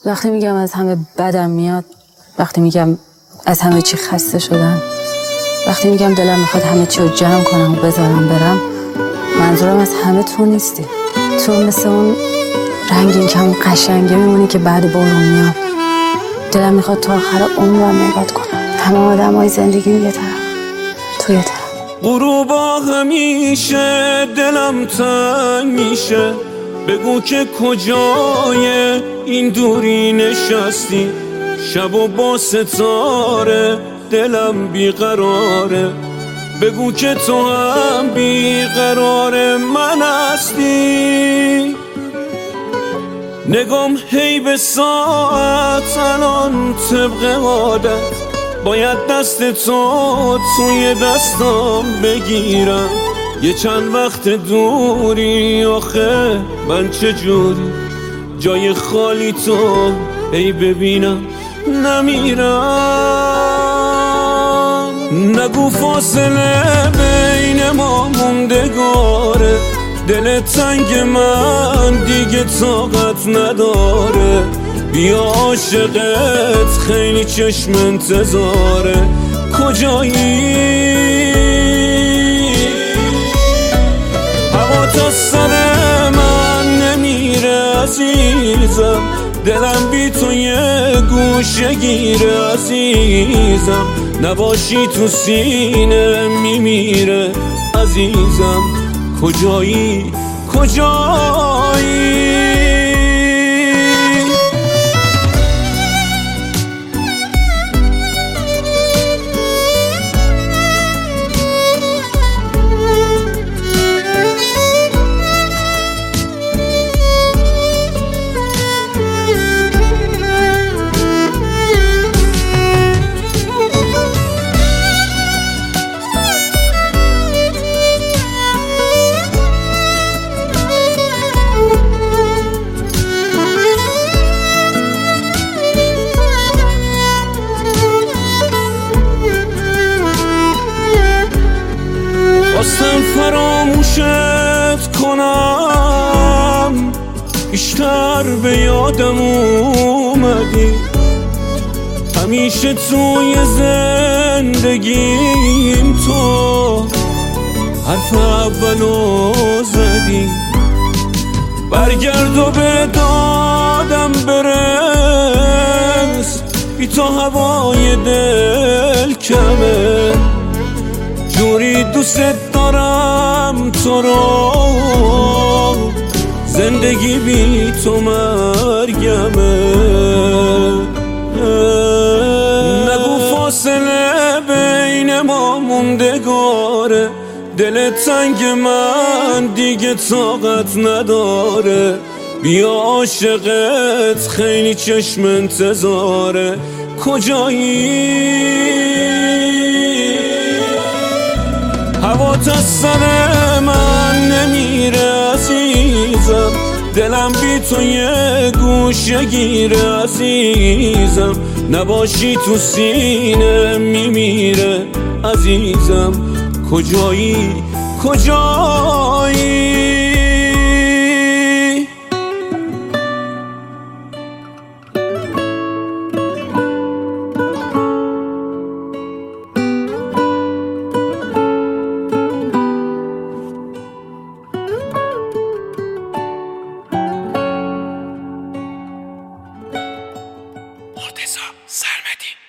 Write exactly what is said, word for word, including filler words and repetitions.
وقتی میگم از همه بدم میاد، وقتی میگم از همه چی خسته شدم، وقتی میگم دلم میخواد همه چی رو جمع کنم و بذارم برم، منظورم از همه تو نیستی. تو مثل اون رنگین کم قشنگه میمونی که بعد بارون میاد. دلم میخواد تا آخر عمرم نگات کنم. همه آدم های زندگی یه طرف، تو یه طرف. غروبا همیشه دلم تنگ میشه، بگو که کجای این دوری نشستی. شب و با ستاره دلم بیقراره، بگو که تو هم بیقرار من هستی. نگام هی به ساعت الان طبق عادت، باید دست تو توی دستم بگیرم. یه چند وقت دوری آخه من چجوری جای خالی تو ای ببینم نمیرم. نگو فاصله بین ما موندگاره، دل تنگ من دیگه طاقت نداره. بیا عاشقت خیلی چشم انتظاره، کجایی؟ هوا تا سر من نمیره عزیزم، دلم بی تو یه گوشه گیره عزیزم. نباشی تو سینه میمیره عزیزم، کجایی کجایی؟ خواستم فراموشت کنم، بیشتر به یادم اومدی. همیشه توی زندگیم تو حرف اولو زدی. برگرد و به دادم برس، بی تو هوای دل کمه. جوری دوست دارم تو رو، زندگی بی تو مرگمه. نگو فاصله بین ما موندگاره، دل تنگ من دیگه طاقت نداره. بیا عاشقت خیلی چشم انتظاره، کجایی؟ هوا تا سر من نمیره عزیزم، دلم بی تو یه گوشه گیره عزیزم. نباشی تو سینه میمیره عزیزم، کجایی کجایی؟ مرتضی سرمدی.